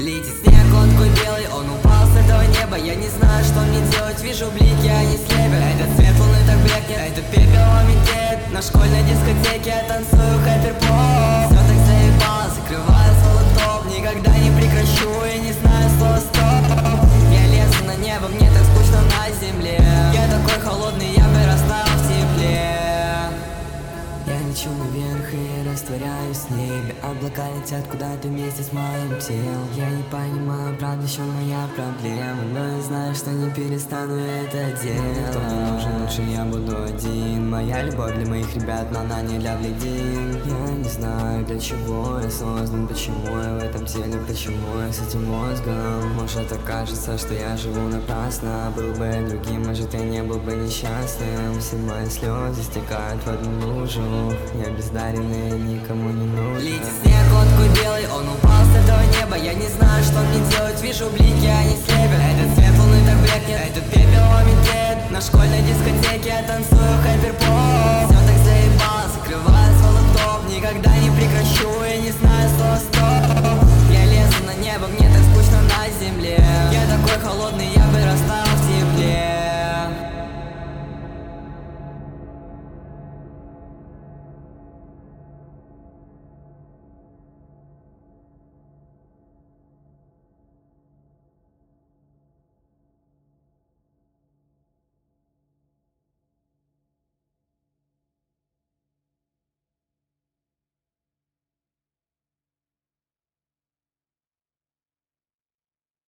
Летит снег, он такой белый, он упал с этого неба. Я не знаю, что мне делать, вижу блики, они слепят. Этот свет луны так блекнет, этот пепел он метет. На школьной дискотеке я танцую хайпер-поп. Все так заебало, закрываю свой лаптоп. Никогда не прекращу и не знаю слова стоп. Я лезу на небо, мне так скучно на земле. Я такой холодный, я бы растаял в тепле. Я лечу наверх и растворяюсь в небе. Облака летят куда-то вместе с моим телом. Я не понимаю, правда, в чем моя проблема, но я знаю, что не перестану это делать. Кто мне нужен, лучше я буду один. Моя любовь для моих ребят, но она не для бледин. Я не знаю, для чего я создан, почему я в этом теле, почему я с этим мозгом. Может, так кажется, что я живу напрасно. Был бы я другим, может, я не был бы несчастным. Все мои слезы стекают в одну лужу. Я бездаренный, никому не нужен. Летит снег, он такой белый, он упал с этого неба. Я не знаю, что мне делать, вижу блики, они слепят. Этот свет луны так блекнет, этот пепел он метет. На школьной дискотеке я танцую хайпер.